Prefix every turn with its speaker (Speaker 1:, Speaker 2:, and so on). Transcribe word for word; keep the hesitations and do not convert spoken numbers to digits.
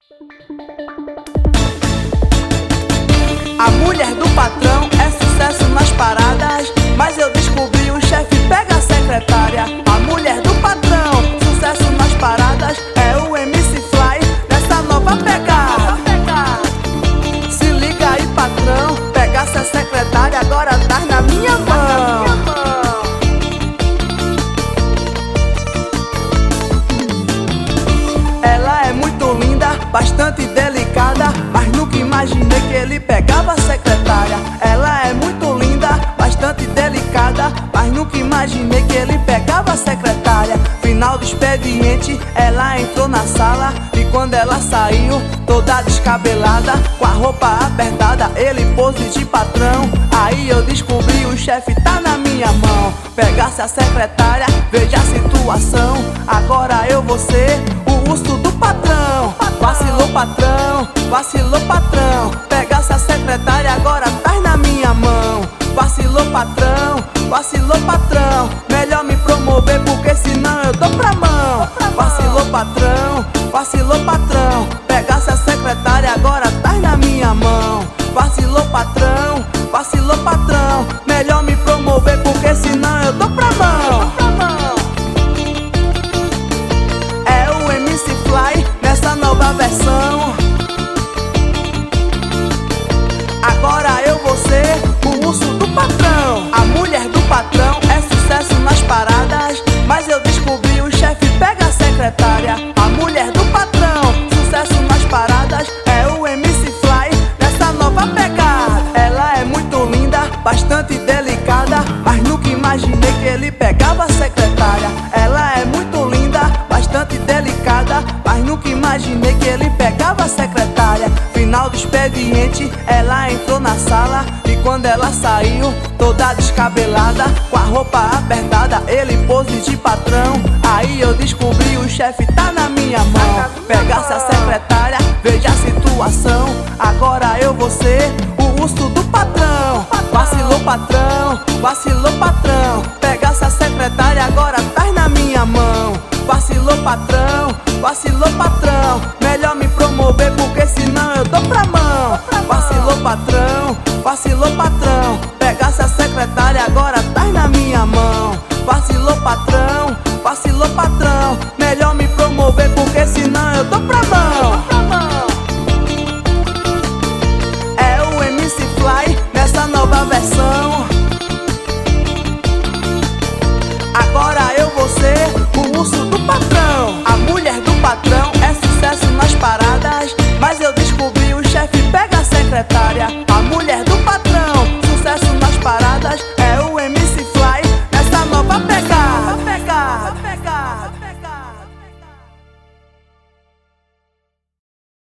Speaker 1: A mulher do patrão é sucesso nas paradas, mas eu descobri o chefe pega a secretária. A mulher do patrão, sucesso nas paradas, é o M C Fly nessa nova pegada. Se liga aí, patrão, pegasse a secretária, agora tá na minha mão. Ela é muito linda, bastante delicada, mas nunca imaginei que ele pegava a secretária. Ela é muito linda, bastante delicada, mas nunca imaginei que ele pegava a secretária. Final do expediente, ela entrou na sala, e quando ela saiu, toda descabelada, com a roupa apertada, ele pose de patrão. Aí eu descobri, o chefe tá na minha mão. Pegasse a secretária, veja a situação. Agora eu vou ser o urso do patrão. Vacilou, patrão, vacilou, patrão. Pegasse a secretária, agora tá na minha mão. Vacilou, patrão, vacilou, patrão. Melhor me promover, porque senão eu dou pra mão. Vacilou, patrão, vacilou, patrão. Pegasse a secretária, agora tá na minha mão. Vacilou, patrão, vacilou, patrão. Melhor me promover, porque senão eu dou pra mão. É o M C Fly nessa nova versão. Agora eu vou ser o urso do patrão. A mulher do patrão é sucesso nas paradas, mas eu descobri, o chefe pega a secretária. A mulher do patrão, sucesso nas paradas, é o M C Fly nessa nova pegada. Ela é muito linda, bastante delicada, mas nunca imaginei que ele pegava a secretária. Ela é muito linda, bastante delicada, mas nunca imaginei que ele pegava a secretária. Final do expediente, ela entrou na sala, e quando ela saiu, toda descabelada, com a roupa apertada, ele pose de patrão. Aí eu descobri, o chefe tá na minha mão. Pegasse a secretária, veja a situação. Agora eu vou ser o urso do patrão. Vacilou, patrão, vacilou, patrão. Pegasse a secretária, agora tá na minha mão. Vacilou, patrão, vacilou, patrão. Melhor me promover, porque senão eu dou pra mão. Vacilou, patrão, vacilou, patrão. Pegasse a secretária, agora tá na minha mão. Vacilou, patrão, vacilou, patrão. Melhor me promover, porque senão eu dou pra mão. É o M C Fly nessa nova versão. Agora eu vou ser o urso do patrão. A mulher do patrão é sucesso nas paradas, mas eu descobri, o chefe pega a secretária.